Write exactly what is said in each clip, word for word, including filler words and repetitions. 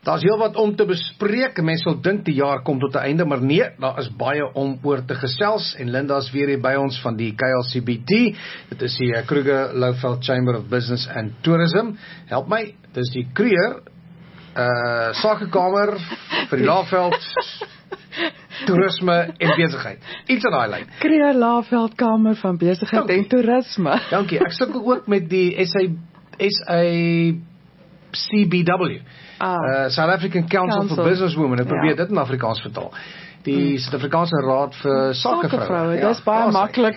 Daar's heel wat om te bespreek. Mense sal dink die jaar kom tot 'n einde, maar nee, daar is baie om oor te gesels. En Linda is weer hier by ons van die K L C B T. Dit is die Kruger Lowveld Chamber of Business and Tourism. Help my, dit is die Kruger uh, Sakekamer vir die Lowveld Toerisme en besigheid. Iets aan daai lyn. Kruger Lowveld Kamer van Besigheid Dankie. En Toerisme. Dankie. Ek sukkel ook met die S A S A C B W. Ah, uh, South African Council, Council for Business Women. Ek probeer ja. dit in Afrikaans vertaal. Die Suid-Afrikaanse Raad vir Sakevroue. Ja, dis baie maklik.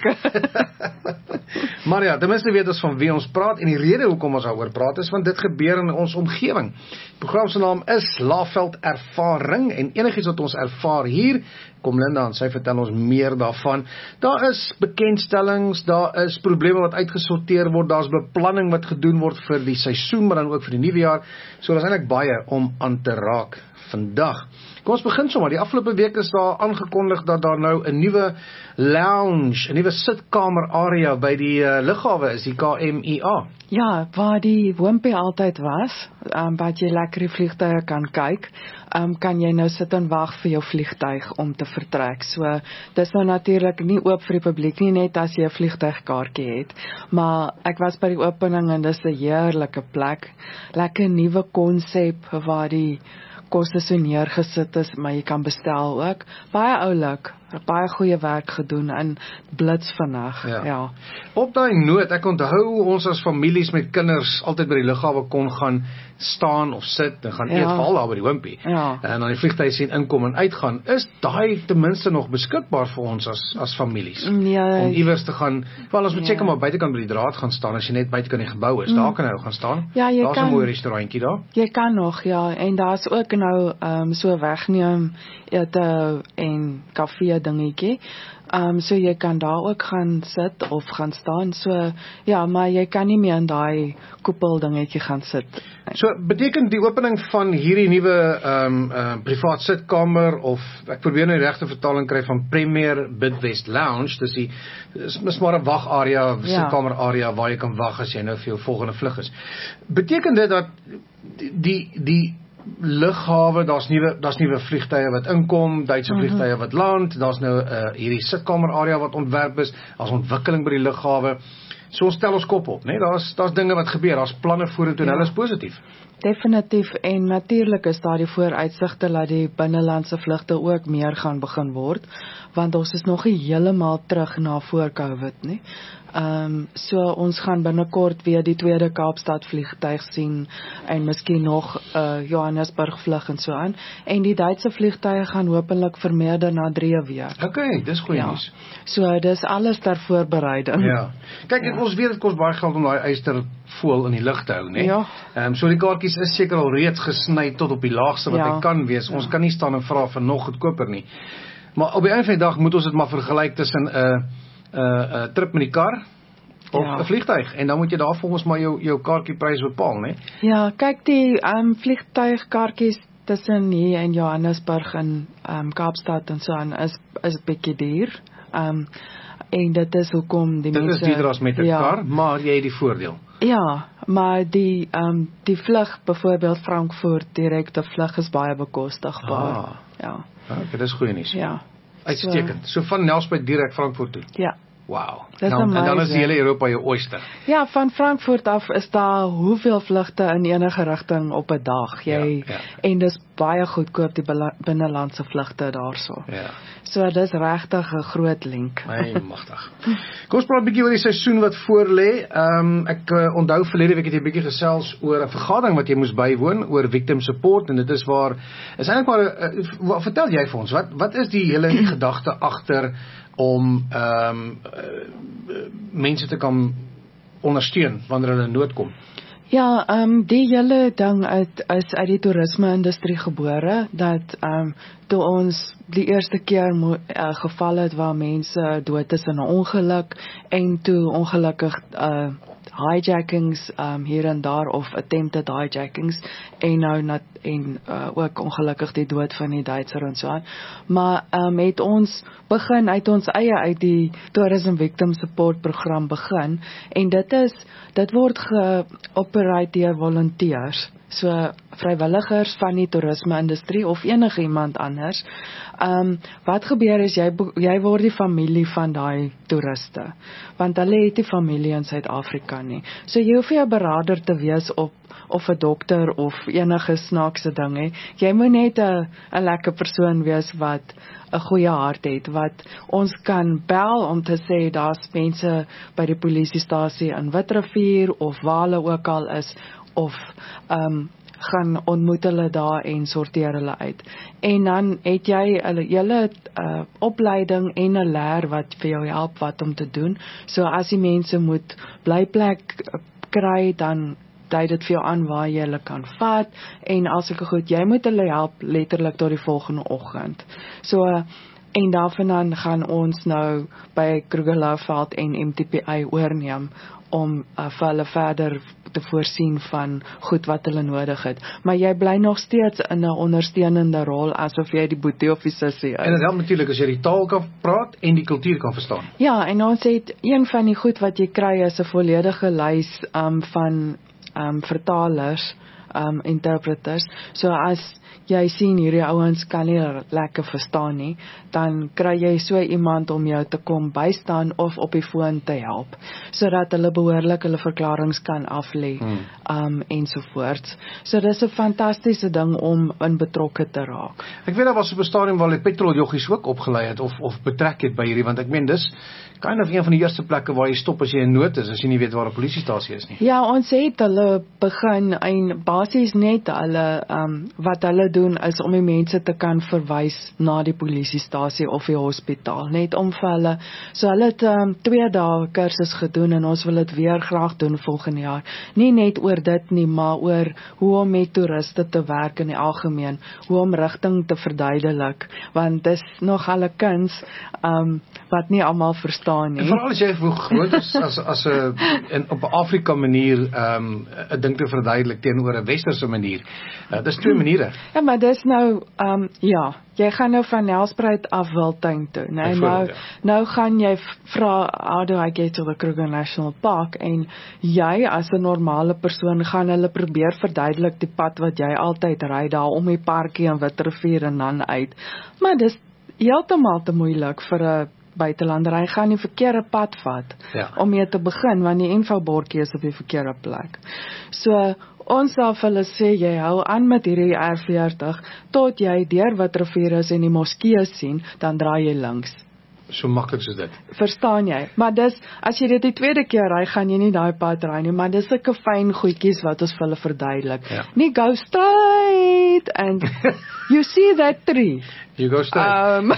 Maar ja, ten minste weet ons van wie ons praat en die rede hoekom ons daaroor praat is want dit gebeur in ons omgewing. Die program se naam is Lowveld Ervaring en enigiets wat ons ervaar hier, kom Linda en sy vertel ons meer daarvan. Daar is bekendstellings, daar is probleme wat uitgesorteer word, daar's beplanning wat gedoen word vir die seisoen, maar dan ook vir die nuwe jaar. So daar's eintlik baie om aan te raak vandag. Kom ons begin sommer. Die afgelope week is daar aangekondig dat daar nou 'n nuwe lounge, 'n nuwe sitkamer area by die uh, lughawe is, die K M I A. Ja, waar die Wimpy altyd was, um, wat jy lekker die vliegtuie kan kyk, um, kan jy nou sit en wag vir jou vliegtuig om te vertrek. So, dis nou natuurlik nie oop vir die publiek nie, net as jy 'n vliegtuigkaartjie het. Maar ek was by die opening en dis 'n heerlike plek. Lekker nuwe konsep waar die koste so neergesit is, maar jy kan bestel ook. Baie oulik, baie goeie werk gedoen en blits vinnig. Ja. ja. Op daai noot, ek onthou ons as families met kinders altyd by die lughawe kon gaan staan of sit en gaan ja. eet, veral daar by die Wimpy. Ja. En dan die vliegtuig sien inkom en uitgaan. Is daai ten minste nog beskikbaar vir ons as as families? Ja. Om iewers te gaan, wel ons moet seker ja. maar buitekant by die draad gaan staan as jy net buitekant die gebou is. Mm. Daar kan jy gaan staan. Ja, jy daar's kan 'n mooi restaurantjie daar. Jy kan nog, ja, en daar's ook nou um, so wegneem ete en kafee dingetjie. Um, so jy kan daar ook gaan sit of gaan staan. So ja, maar jy kan nie meer in daai koepel dingetjie gaan sit. So beteken die opening van hierdie nuwe um, uh, privaat sitkamer of ek probeer nou die regte vertaling kry van Premier Bidwest Lounge, dis die is mis maar 'n wagarea, sitkamer area waar jy kan wag as jy nou vir jou volgende vlug is. Beteken dit dat die die lughawe, daar's nuwe daar's nuwe vliegtye wat inkom, Duitse mm-hmm. vliegtye wat land, daar's nou uh, hierdie sitkamer area wat ontwerp is, daar's ontwikkeling by die lughawe. So ons stel ons kop op, né? Daar's daar's dinge wat gebeur, daar's planne vorentoe en ja. hulle is positief. Definitief, en natuurlik is daar die vooruitsigte dat die binnelandse vlugte ook meer gaan begin word, want ons is nog nie heeltemal terug na voor Covid nie. Um, so ons gaan binnekort weer die tweede Kaapstad vliegtuig sien en miskien nog uh, Johannesburg vlug en so aan. En die Duitse vliegtuie gaan hopelik vermeerder na drie weer. Okay, dis goeie nuus. Ja. So dis alles ter voorbereiding. Ja. Kyk, ja. ons weet dit kos baie geld om daai eystervoël in die lug te hou, né? Ja. Um, so die kaartjies is seker al reeds gesny tot op die laagste wat ja. hy kan wees. Ons ja. kan nie staan en vra vir nog goedkoper nie. Maar op die einde van die dag moet ons dit maar vergelyk tussen 'n uh, 'n uh, uh, trip met die kar of 'n ja. vliegtuig en dan moet jy daar volgens maar jou jou kaartjieprys bepaal, né? Ja, kyk die um, vliegtuigkaartjies tussen hier in Johannesburg en um, Kaapstad en so aan is is 'n bietjie duur. Um, en dit is hoekom die dit mense Dit is duurder as met 'n ja. kar, maar jy het die voordeel. Ja, maar die um, die vlug byvoorbeeld Frankfurt direkte vlug is baie bekostigbaar. Ah. Ja. Okay, dit is goeie nuus. Ja. Uitstekend. So, so van Nelspruit direk Frankfurt toe. Ja. Wow. Nou, en dan is die hele Europa jou oyster. Ja, van Frankfurt af is daar hoeveel vlugte in enige rigting op 'n dag. Jy ja, ja. En dis baie goedkoop die binnelandse vlugte daarso. Ja. So dis regtig 'n groot link. My magtig. Kom ons praat 'n bietjie oor die seisoen wat voor lê. Ehm um, ek uh, onthou verlede week het jy 'n bietjie gesels oor 'n vergadering wat jy moes bywoon oor victim support en dit is waar is eintlik maar uh, vertel jy vir ons wat wat is die hele gedagte agter om ehm um, uh, mense te kan ondersteun wanneer hulle in nood kom? Ja, um, die hele ding uit, is uit die toerisme-industrie gebore, dat um, toe ons die eerste keer mo- uh, geval het waar mense dood is in 'n ongeluk, en toe ongelukkig uh, hijackings um, hier en daar, of attempted hijackings, en nou nat, en uh, ook ongelukkig die dood van die Duitser en so aan. Maar um, het ons begin uit ons eie, uit die Tourism Victim Support program begin, en dit is, dit word geoperate deur volunteers. so vrywilligers van die toerisme-industrie of enige iemand anders. Um, wat gebeur is, jy, jy word die familie van daai toeriste, want hulle het die familie in Suid-Afrika nie. So jy hoef nie 'n beraader te wees op of 'n dokter of enige snaakse ding hê. Jy moet net 'n 'n lekker persoon wees wat 'n goeie hart het, wat ons kan bel om te sê daar's mense by die polisiestasie in Witrifuur of waar hulle ook al is, of um, gaan ontmoet hulle daar en sorteer hulle uit. En dan het jy 'n hele uh, opleiding en 'n leer wat vir jou help wat om te doen. So as die mense moet blyplek kry, dan dui dit vir jou aan waar jy hulle kan vat, en as ek goed, jy moet hulle help letterlik tot die volgende oggend. So, en daarvandaan gaan ons nou by Krugerlouveld en M T P I oorneem, om uh, vir hulle verder te voorsien van goed wat hulle nodig het. Maar jy bly nog steeds in 'n ondersteunende rol, asof jy die boetie of die sussie is. En dit help natuurlik as jy die taal kan praat en die kultuur kan verstaan. Ja, en ons het een van die goed wat jy kry is 'n volledige lys um, van um, vertalers, um, interpreters. So as jy sien hierdie ouens kan nie lekker verstaan nie, dan kry jy so iemand om jou te kom bystaan of op die foon te help, sodat hulle behoorlik hulle verklaringe kan aflê, hmm. um, ensovoorts. So dis 'n fantastiese ding om in betrokke te raak. Ek weet daar was op 'n stadium waar hulle petroljoggies ook opgelei het of of betrek het by hierdie, want ek meen dis kind of een van die eerste plekke waar jy stop as jy in nood is, as jy nie weet waar 'n polisiestasie is nie. Ja, ons het hulle begin en basies net hulle um, wat hulle doen is om die mense te kan verwys na die polisiestasie of die hospitaal, net om vir hulle, so hulle het um, twee dae kursus gedoen en ons wil dit weer graag doen volgende jaar. Nie net oor dit nie, maar oor hoe om met toeriste te werk in die algemeen, hoe om rigting te verduidelik, want dis nog al 'n kuns um, wat nie almal verstaan nie. En veral as jy gewoond is as as 'n in op 'n Afrika manier um, 'n ding te verduidelik teenoor 'n westerse manier. Uh, dis twee maniere. Ja, maar dis nou um, ja, jy gaan nou van Nelspruit af Wildtuin toe, nee, nou, ja. nou gaan jy vra, how do I get to the Kruger National Park, en jy as 'n normale persoon gaan hulle probeer verduidelik die pad wat jy altyd ry daar om die parkie in Witrifuur en dan uit, maar dis heeltemal te moeilik vir 'n buitelander, hy gaan die verkeerde pad vat, ja. om mee te begin, want die infobordjie is op die verkeerde plek. So, ons sal vir hulle sê, jy hou aan met hierdie R veertig, tot jy deur Witrifuur is en die moskee sien, dan draai jy links. So maklik soos dit. Verstaan jy? Maar dis, as jy dit die tweede keer ry, gaan jy nie daai pad ry nie, maar dis sulke fyn goedjies wat ons vir hulle verduidelik. Ja. Nie go straight, and you see that tree. You go straight. Um,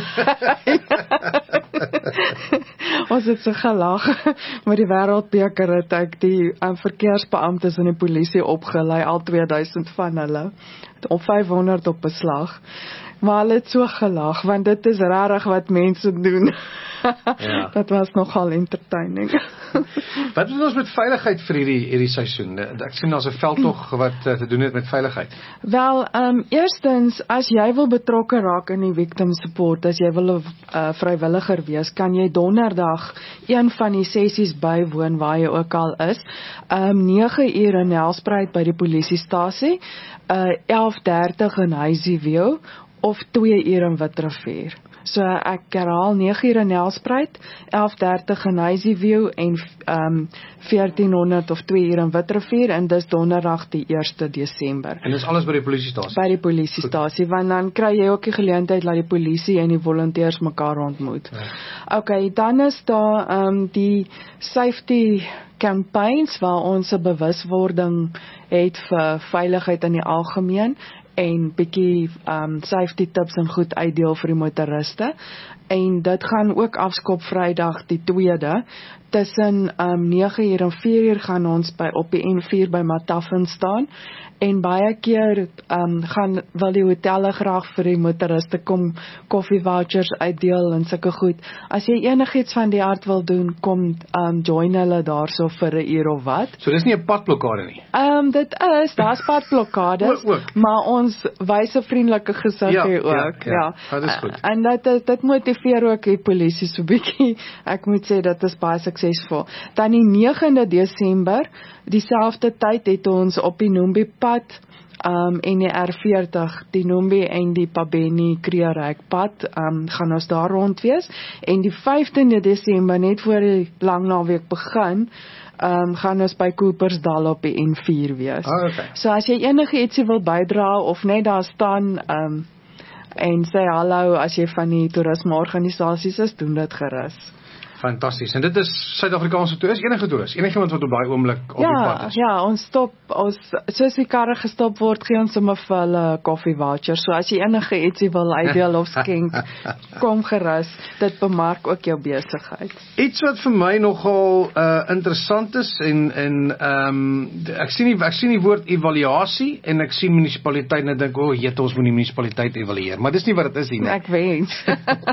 ons het so gelag met die wêreldbeker het ek die um, verkeersbeamptes en die polisie opgelei, al twee duisend van hulle, op vyfhonderd op beslag. Maar hulle het so gelag, want dit is rarig wat mense doen. Ja. Dat was nogal entertaining. Wat doen ons met veiligheid vir hierdie, hierdie seisoen? Ek sien daar's 'n veldtog wat uh, te doen het met veiligheid. Wel, um, eerstens, as jy wil betrokke raak in die victim support, as jy wil 'n uh, vrywilliger wees, kan jy donderdag een van die sessies bywoon waar jy ook al is. Um, nege uur in Nelspruit by die polisiestasie, uh, elf dertig in Hazyview, of twee uur in Witrifuur. So ek herhaal nege uur in Nelspruit, elf dertig in Hazyview en um, veertien honderd of twee uur in Witrifuur, en dis donderdag die eerste Desember. En dis alles by die polisiestasie? By die polisiestasie, want dan kry jy ook die geleentheid dat die polisie en die volonteërs mekaar ontmoet. Ja. Ok, dan is daar um, die safety campaigns waar ons 'n bewuswording het vir veiligheid in die algemeen, en bietjie um, safety tips en goed uitdeel vir die motoriste, en dit gaan ook afskop Vrydag die tweede, tussen um, nege uur en vier uur gaan ons by, op die N vier by Mataffin staan, en baie keer um, gaan, wil die hotelle graag vir die motoriste kom koffie vouchers uitdeel en sulke goed. As jy enigiets van die aard wil doen, kom um, join hulle daarso vir 'n uur of wat. So dis nie 'n padblokkade nie? Um, dit is, daar's padblokkades, maar ons wys 'n vriendelike gesig ja, hier ook. Ja, ja. ja. Dit is goed. En dit, dit motiveer ook die polisie so bietjie. Ek moet sê, dit is baie suksesvol. Dan die negende Desember, dieselfde tyd het ons op die Nombi Pad pad um, en die R veertig, die Nombe en die Pabeni Kreerijk pad, um, gaan ons daar rond wees. En die vyftiende Desember, net voor die lang naweek begin, Um, gaan ons by Coopersdal op die N vier wees. Ah, okay. So as jy enige ietsie wil bydra of net daar staan um, en sê hallo as jy van die toerismeorganisasies is, doen dit gerus. Fantasties. En dit is Suid-Afrikaanse toerist, enige toerist, enige iemand wat op daai oomblik op ja, die pad is. Ja, ons stop, ons, soos die karre gestop word, gee ons sommer vir hulle koffie voucher. So as jy enige ietsie wil uitdeel of skenk, kom gerus. Dit bemark ook jou besigheid. Iets wat vir my nogal uh, interessant is en en um, ek sien die ek sien die woord evaluasie en ek sien munisipaliteit en ek dink, o, oh, jette, ons moet die munisipaliteit evalueer, maar dis nie wat dit is nie. Nee. Ek wens.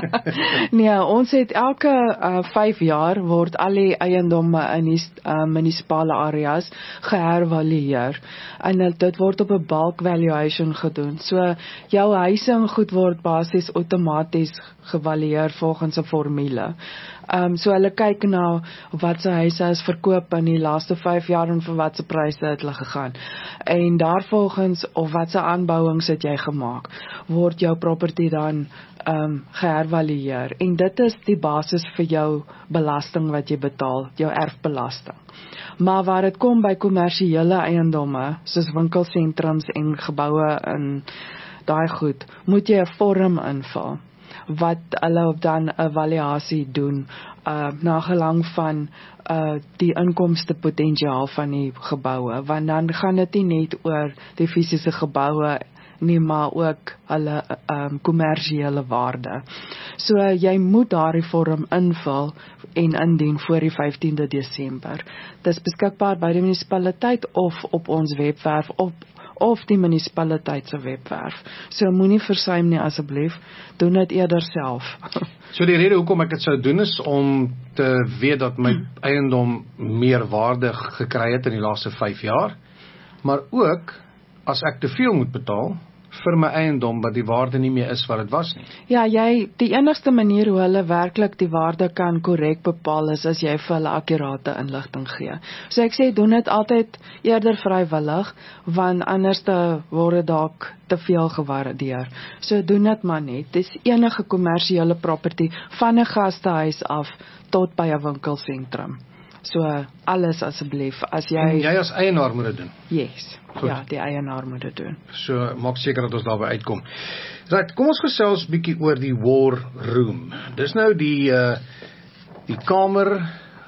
Nee, ons het elke uh, vyf jaar word al die eiendomme in die uh, munisipale areas gehervalueer en dit word op 'n bulk valuation gedoen. So jou huise en goed word basies outomaties gevalueer volgens 'n formule. Um, so hulle kyk na wat se huise is verkoop in die laaste vyf jaar en vir wat se pryse het hulle gegaan. En daarvolgens of wat se aanbouings het jy gemaak, word jou property dan um, gehervalueer. En dit is die basis vir jou belasting wat jy betaal, jou erfbelasting. Maar waar dit kom by kommersiële eiendomme, soos winkelsentrums en geboue en daai goed, moet jy 'n vorm invul wat hulle dan 'n evaluasie doen uh, na gelang van uh, die inkomste potensiaal van die geboue, want dan gaan dit nie net oor die fisiese geboue nie, maar ook hulle um, kommersiële waarde. So uh, jy moet daardie vorm invul en indien voor die vyftiende Desember. Dit is beskikbaar by die munisipaliteit of op ons webwerf op of die munisipaliteit se webwerf. So moenie versuim nie asseblief, doen dit eerder self. So die rede hoekom ek dit sou doen is om te weet dat my hmm. eiendom meer waarde gekry het in die laaste vyf jaar, maar ook as ek te veel moet betaal vir my eiendom wat die waarde nie meer is wat dit was nie. Ja, jy, die enigste manier hoe hulle werklik die waarde kan korrek bepaal is as jy vir hulle akkurate inligting gee. So ek sê, doen dit altyd eerder vrywillig, want anders te word dit dalk te veel gewaardeer. So doen dit maar net. Dis enige kommersiële property van 'n gastehuis af tot by 'n winkelsentrum. So alles asseblief, as jy... En jy as eienaar moet dit doen? Yes, goed. Ja, die eienaar moet dit doen. So maak seker dat ons daarby uitkom. Right, kom ons gesels bietjie oor die war room. Dis nou die uh, die kamer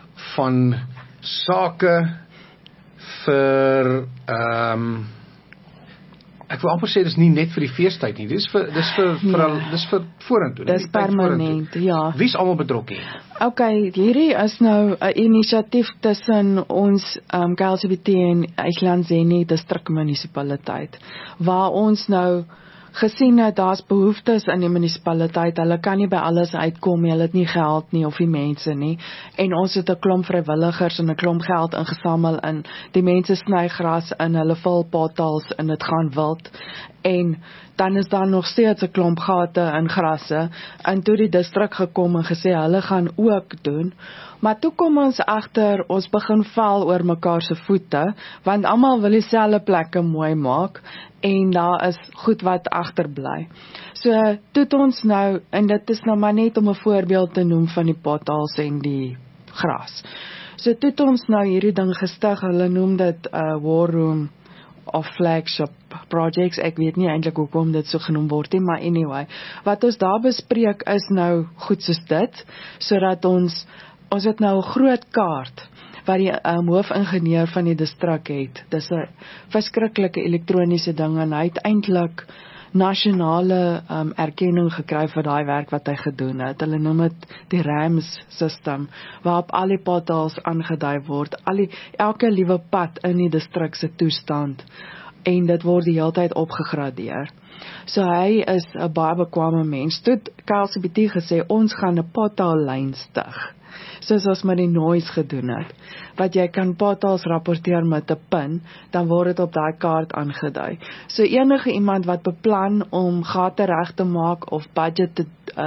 van sake vir ehm um, ek wil amper sê dis nie net vir die feestyd nie. Dis vir dis vir vir al nee. dis vir vorentoe. Dis permanent, ja. Wie's almal betrokke? Okay, hierdie is nou 'n inisiatief tussen ons um, K L C B T en Elandeni distrikmunisipaliteit, waar ons nou gesien het daar's behoeftes in die munisipaliteit. Hulle kan nie by alles uitkom nie, hulle het nie geld nie of die mense nie. En ons het 'n klomp vrywilligers en 'n klomp geld ingesamel in die mense sny gras in, hulle vul potholes en dit gaan wild. En dan is daar nog steeds 'n klomp gate in grasse. En toe die distrik gekom en gesê hulle gaan ook doen. Maar toe kom ons agter, ons begin val oor mekaar se voete, want almal wil dieselfde plekke mooi maak en daar is goed wat agterbly. So toe het ons nou, en dit is nou maar net om 'n voorbeeld te noem van die potholes en die gras. So toe het ons nou hierdie ding gestig, hulle noem dit 'n uh, war room of flagship projects, ek weet nie eintlik hoekom dit so genoem word nie, maar anyway, wat ons daar bespreek is nou goed soos dit, sodat ons, ons het nou 'n groot kaart, wat die um, hoofingenieur van die distrik het. Dis 'n verskriklike elektroniese ding, en hy het eintlik nasionale um, erkenning gekry vir daai werk wat hy gedoen het. Hulle noem dit die RAMS system, waarop al die potholes aangedui word, al die, elke liewe pad in die distrik se toestand, en dit word die hele tyd opgegradeer. So hy is 'n baie bekwame mens. Toe het K L C B T gesê, ons gaan 'n pothole lyn stig, soos ons met die noise gedoen het, wat jy kan potholes rapporteer met 'n pin, dan word dit op daai kaart aangedui. So enige iemand wat beplan om gate reg te maak of budget te, um,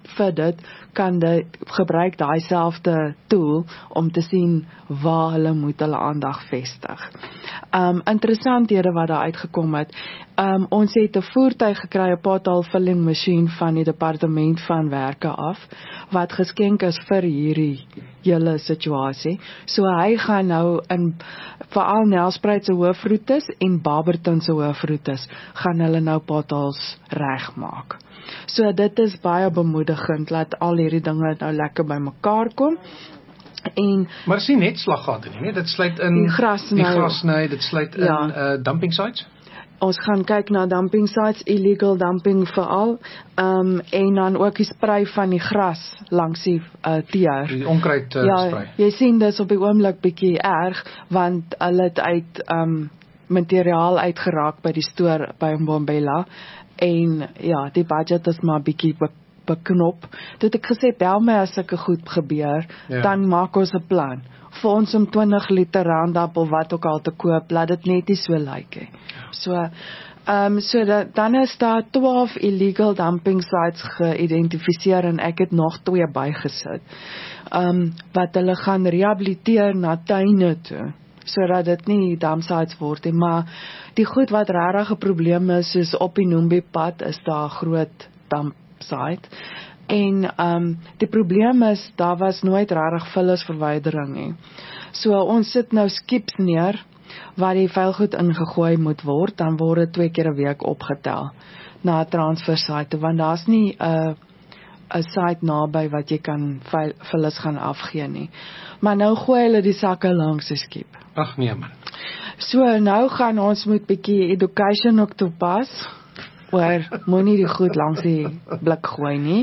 vir dit kan dit gebruik daai selfde tool om te sien waar hulle moet hulle aandag vestig. Um, interessanthede wat daar uitgekom het, um, ons het 'n voertuig gekry, 'n pothole filling masjien van die departement van werke af, wat geskenk is vir hierdie hele situasie. So hy gaan nou in veral Nelspruit se hoofroetes en Barberton se hoofroetes gaan hulle nou potholes regmaak. So dit is baie bemoedigend dat al hierdie dinge nou lekker by mekaar kom. En maar is nie net slaggate nie, nee, dit sluit in die grasny, die grasny dit sluit ja. in uh, dumping sites. Ons gaan kyk na dumping sites, illegal dumping veral, um, en dan ook die sprei van die gras langs die uh, teer. Die onkruid uh, ja, sprei. Jy sien dis op die oomblik bietjie erg, want hulle het uit um, materiaal uitgeraak by die stoor by Mbombela, en ja, die budget is maar bietjie be beknop. Toe het ek gesê, bel my as sulke goed gebeur, ja. Dan maak ons 'n plan. Vir ons om twintig liter Roundup of wat ook al te koop, laat dit net nie so lyk he. So, um, so dat, dan is daar twaalf illegal dumping sites geïdentifiseer en ek het nog twee bygesit. Um, wat hulle gaan rehabiliteer na tuine toe, sodat dit nie dumpsites word nie, maar die goed wat regtig 'n probleem is, soos op die Nombe pad is daar 'n groot dumpsite, en um, die probleem is, daar was nooit regtig vullisverwydering nie. So ons sit nou skips neer, waar die vuilgoed ingegooi moet word, dan word dit twee keer 'n week opgetel, na 'n transfer site, want daar's nie 'n uh, 'n site naby wat jy kan vullis gaan afgee nie. Maar nou gooi hulle die sakke langs die skip. Ag nee man. So nou gaan ons moet bietjie education ook toepas, oor moenie die goed langs die blik gooi nie.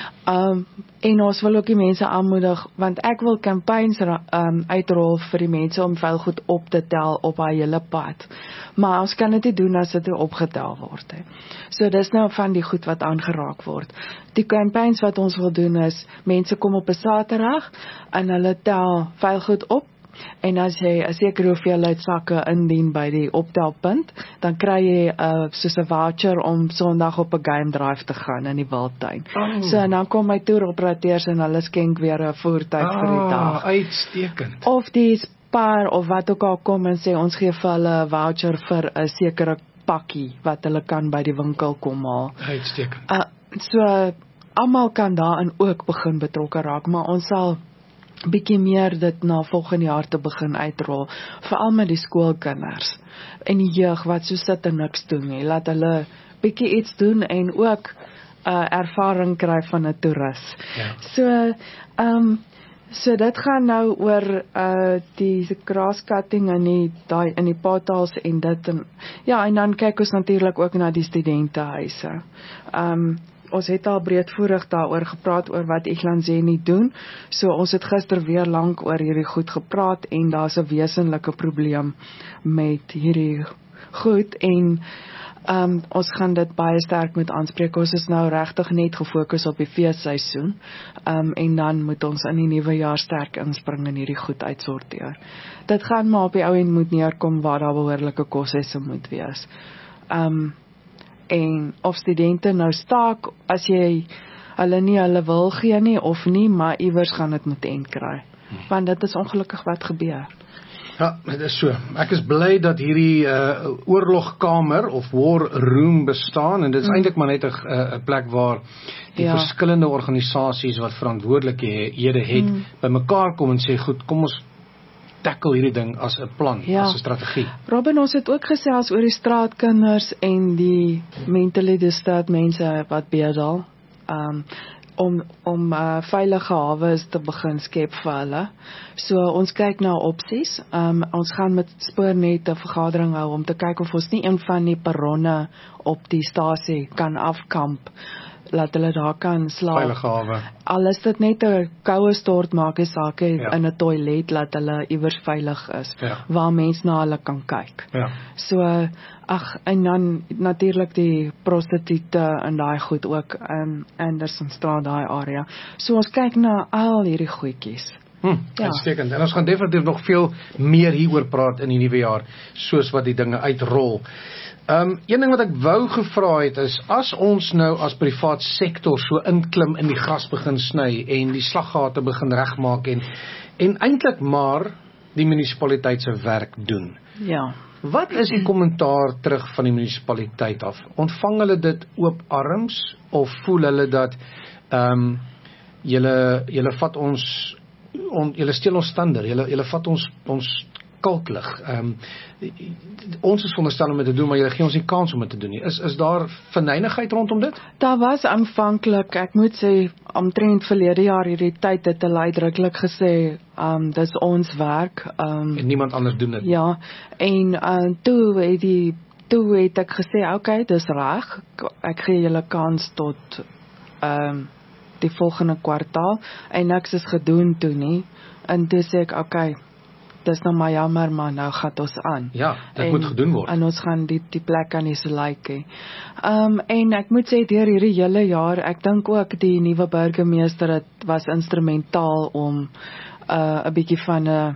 Um, en ons wil ook die mense aanmoedig, want ek wil campaigns um, uitrol vir die mense om vuil goed op te tel op haar hele pad. Maar ons kan dit nie doen as dit nie opgetel word. He. So dis nou van die goed wat aangeraak word. Die campaigns wat ons wil doen is, mense kom op 'n Saterdag en hulle tel vuil goed op, en as jy 'n sekere hoeveelheid sakke indien by die optelpunt, dan kry jy uh, soos 'n voucher om Sondag op 'n game drive te gaan in die Wildtuin. Oh. So en dan kom my toeroperateurs en hulle skenk weer 'n voertuig oh, vir die dag. Uitstekend. Of die Spar of wat ook al kom en sê ons gee vir hulle 'n voucher vir 'n sekere pakkie wat hulle kan by die winkel kom haal. Uitstekend. Uh, so almal kan daarin ook begin betrokke raak, maar ons sal bietjie meer dit na volgende jaar te begin uitrol, veral met die skoolkinders en die jeug wat so sit en niks doen nie, laat hulle bietjie iets doen en ook uh, ervaring kry van 'n toerist. Ja. So, um, so dit gaan nou oor uh, die grass cutting in die, die, in die potholes en dit, en, ja, en dan kyk ons natuurlik ook na die studentehuise. Um, Ons het al breedvoerig daaroor gepraat oor wat Iglanzeni doen. So ons het gister weer lank oor hierdie goed gepraat en daar's 'n wesenlike probleem met hierdie goed en um, ons gaan dit baie sterk moet aanspreek. Ons is nou regtig net gefokus op die feesseisoen um, en dan moet ons in die nuwe jaar sterk inspring en hierdie goed uitsorteer. Dit gaan maar op die ou end moet neerkom waar daar behoorlike koshesse moet wees. Um, en of studente nou staak, as jy hulle nie hulle wil gee nie, of nie, maar iewers gaan dit moet end kry. Want dit is ongelukkig wat gebeur. Ja, dit is so. Ek is bly dat hierdie uh, oorlogkamer of war room bestaan, en dit is mm. eintlik maar net 'n uh, plek waar die ja. verskillende organisasies wat verantwoordelikhede het, mm. by mekaar kom en sê, goed, kom ons tackle hierdie ding as 'n plan, ja. as 'n strategie. Robin, ons het ook gesels oor die straatkinders en die mentally disturbed mense wat bedel, um, om, om uh, veilige hawes te begin skep vir hulle. So ons kyk na opsies, um, ons gaan met Spoornet 'n vergadering hou om te kyk of ons nie een van die perronne op die stasie kan afkamp, laat hulle daar kan slaap. Veilige hawe. Al is dit net 'n koue stort maak is sake ja. in 'n toilet, laat hulle iewers veilig is, ja. waar mense na hulle kan kyk. Ja. So, ag, en dan natuurlik die prostituie en daai goed ook in Andersonstraat, daai area. So ons kyk na al hierdie goedjies. Hm, Ja. uitstekend. En ons gaan definitief nog veel meer hieroor praat in die nuwe jaar, soos wat die dinge uitrol. Um, een ding wat ek wou gevra het is, as ons nou as privaat sektor so inklim in die gras begin sny en die slaggate begin regmaak en, en eintlik maar die munisipaliteit se werk doen. Ja. Wat is die kommentaar terug van die munisipaliteit af? Ontvang hulle dit oop arms of voel hulle dat ehm um, julle julle vat ons on, julle steel ons stander, julle julle vat ons ons kalklig. Ehm um, ons is veronderstel om dit te doen, maar julle gee ons nie kans om dit te doen nie. Is is daar venynigheid rondom dit? Daar was aanvanklik, ek moet sê, omtrent verlede jaar hierdie tyd het hulle uitdruklik gesê, um, dis ons werk. Um, en niemand anders doen dit. Ja, en uh, toe het die toe het ek gesê, okay, dis reg. Ek gee julle kans tot um, die volgende kwartaal en niks is gedoen toe nie. En toe sê ek, okay, dis nou maar jammer, maar nou gaan ons aan. Ja, dit en, moet gedoen word. En ons gaan die, die plek aan die se like. Um, en ek moet sê, deur hierdie hele jaar, ek dink ook die nuwe burgemeester het was instrumentaal om 'n uh, bietjie van 'n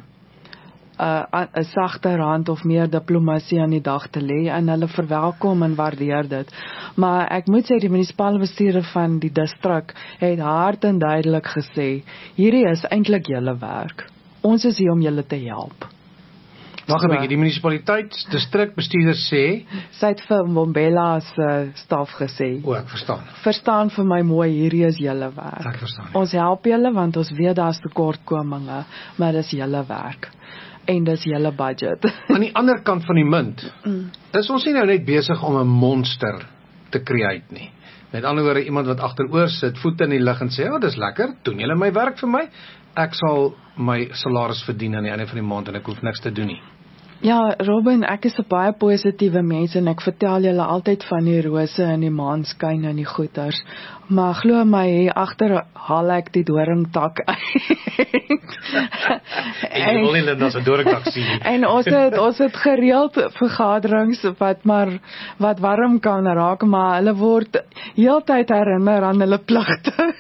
'n 'n sagter hand of meer diplomatie aan die dag te lê en hulle verwelkom en waardeer dit. Maar ek moet sê die munisipale bestuurder van die distrik het hard en duidelik gesê, hierdie is eintlik julle werk. Ons is hier om julle te help. Wag 'n bietjie, die munisipaliteit distrikbestuurder sê, sy het vir Mbombela se staf gesê, o, ek verstaan. verstaan vir my mooi, hierdie is julle werk. Ek verstaan. Ons help julle want ons weet daar's tekortkominge, maar dis julle werk. En dis julle budget. Aan die ander kant van die munt, Mm. is ons nie nou net besig om 'n monster te create nie. Met ander woorde, iemand wat agteroor sit, voete in die lug en sê, "Ja, oh, dis lekker, doen julle my werk vir my. Ek sal my salaris verdien aan die einde van die maand en ek hoef niks te doen nie." Ja, Robin, ek is 'n baie positiewe mens en ek vertel julle altyd van die rose en die maanskyn en die goeters. Maar glo my, hier agter haal ek die doringtak uit. En jy wil nie Linda se doringtak sien nie. En ons het ons het gereeld vergaderings wat maar wat warm kan raak, maar hulle word heeltyd herinner aan hulle pligte.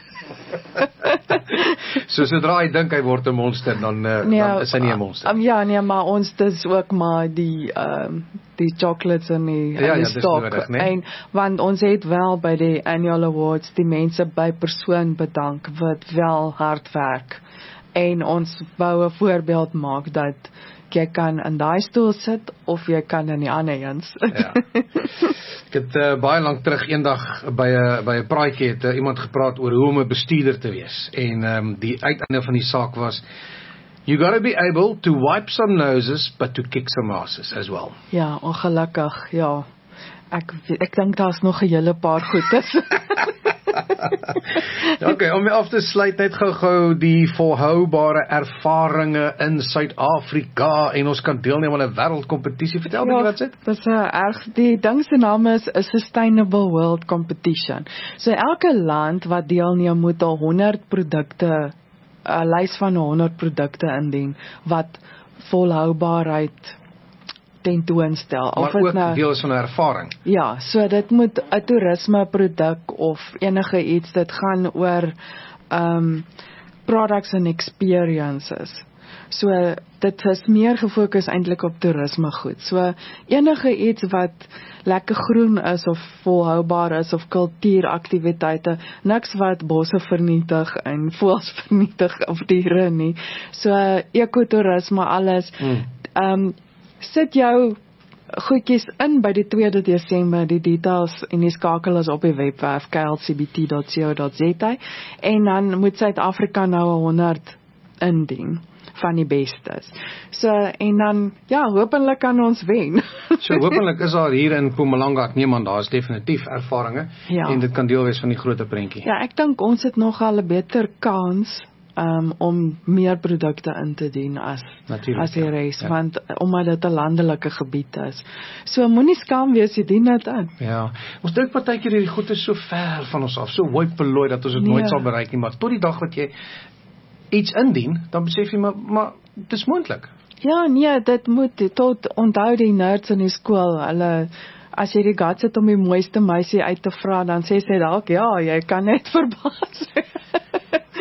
So sodra hy dink hy word 'n monster, dan, uh, Nee, dan is hy nie 'n monster. Um, ja, nee, maar ons dis ook maar die um, die chocolates en die, Ja, en ja, die dis stok. nodig, nee. En want ons het wel by die annual awards die mense by persoon bedank wat wel hard werk. En ons wou 'n voorbeeld maak dat jy kan in daai stoel sit of jy kan in die ander een sit. Ja. Ek het uh, baie lank terug eendag by 'n by 'n praatjie het uh, iemand gepraat oor hoe om 'n bestuurder te wees. En um, die uiteinde van die saak was, you got to be able to wipe some noses but to kick some asses as well. Ja, ongelukkig, ja. Ek ek dink daar's nog 'n hele paar goedes. Okay, om af te sluit net gou-gou die volhoubare ervarings in Suid-Afrika en ons kan deelneem aan 'n wêreldkompetisie. Vertel my Ja, wat dit? Dis 'n erg die ding se naam is 'n Sustainable World Competition. So elke land wat deelneem moet al honderd produkte 'n lys van honderd produkte indien wat volhoubaarheid tentoonstel. Maar ook nou, deel is van 'n ervaring. Ja, so dit moet 'n toerisme produk of enige iets, dit gaan oor um products and experiences. So dit is meer gefokus eintlik op toerisme goed. So enige iets wat lekker groen is of volhoubaar is of kultuuraktiwiteite, niks wat bosse vernietig en voëls vernietig of diere nie. So ekotourisme alles. Hmm. Um sit jou goedjies in by die tweede Desember, die details en die skakel is op die webwerf k l c b t dot co dot z a en dan moet Suid-Afrika nou honderd indien van die bestes. So en dan ja, hopelik kan ons wen. So hopelik is daar hier in Mpumalanga, ek neem aan daar is definitief ervarings Ja. en dit kan deel wees van die groter prentjie. Ja, ek dink ons het nogal 'n beter kans Um, om meer produkte in te dien as, Natuurlijk, as die ja. res, Ja. want omdat dit 'n landelike gebied is. So moenie skaam wees, jy dien dit in. Ja, ons dink partykeer hierdie goed is so ver van ons af, so hoipeloi dat ons dit Nee. nooit sal bereik nie, maar tot die dag wat jy iets indien, dan besef jy maar, maar dis moontlik. Ja, nee, dit moet tot onthou die nerds in die skool, hulle as jy die guts het om die mooiste meisie uit te vra, dan sê sy dalk ja, jy kan net verbaas.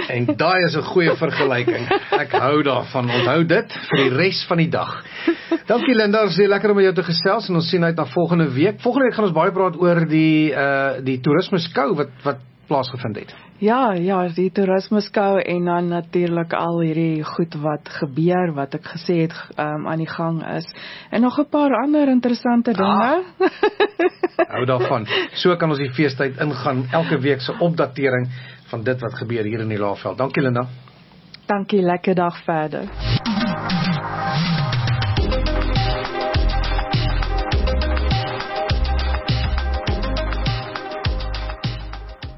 En daai is 'n goeie vergelyking. Ek hou daarvan. Onthou dit vir die res van die dag. Dankie Linda, dit is lekker om met jou te gesels en ons sien uit na volgende week. Volgende week gaan ons baie praat oor die uh die toerisme skou wat wat plaasgevind het. Ja, ja, die toerisme skou en dan natuurlik al hierdie goed wat gebeur, wat ek gesê het um, aan die gang is. En nog 'n paar ander interessante dinge. Ah, hou daarvan. So kan ons die feestyd ingaan, elke week se opdatering van dit wat gebeur hier in die Laagveld. Dankie Linda. Dankie, lekker dag verder.